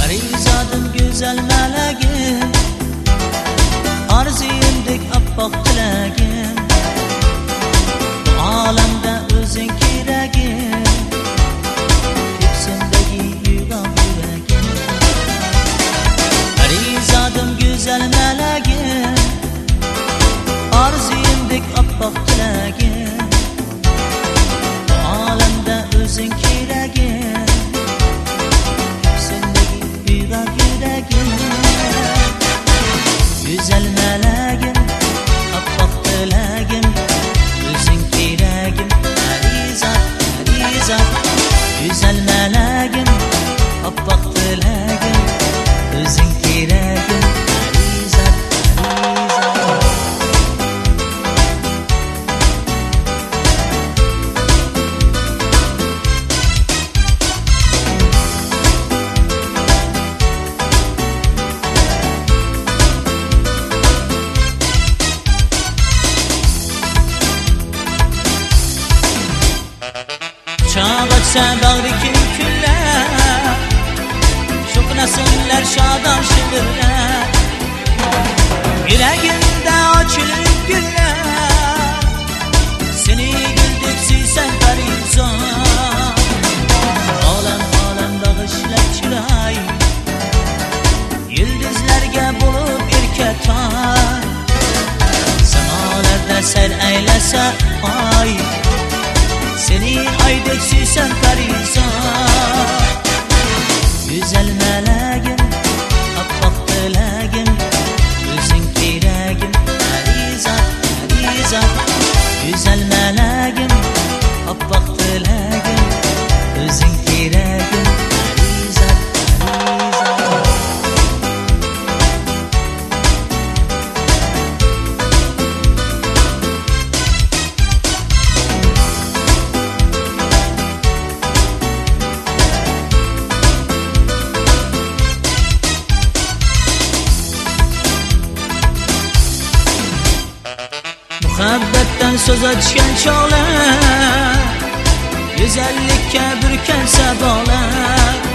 Parizadım güzel meleğim, arzuyumdek appak tilagim. Bu alemde özün keregim, hepsindeki yuvam yüreğim. Parizadım güzel meleğim, arzuyumdek appak tilagim. Bu alemde özün keregim, güzel meleğim, appak tilagim, özün keregim, Parizat, Parizat. Güzel meleğim, appak tilagim, özün keregim, Parizat, Parizat. Çağatsa bağrıki küller, şoknasınlar şadan şıvırlar. Yüreğimde açılır güller, seni güldük süysen Parizat. Alem alem bağışlar çırayı, yıldızlarga bulup irketay. Semalarda ser eylese ay, seni aydek süysen Parizat. Güzel meleğim, appak tilagim, özün keregim, Parizat, Parizat. Güzel meleğim, appak tilagim, özün keregim, Parizat, Parizat. Muhabbetten söz açken çağlar, güzellikka bürken sabalar.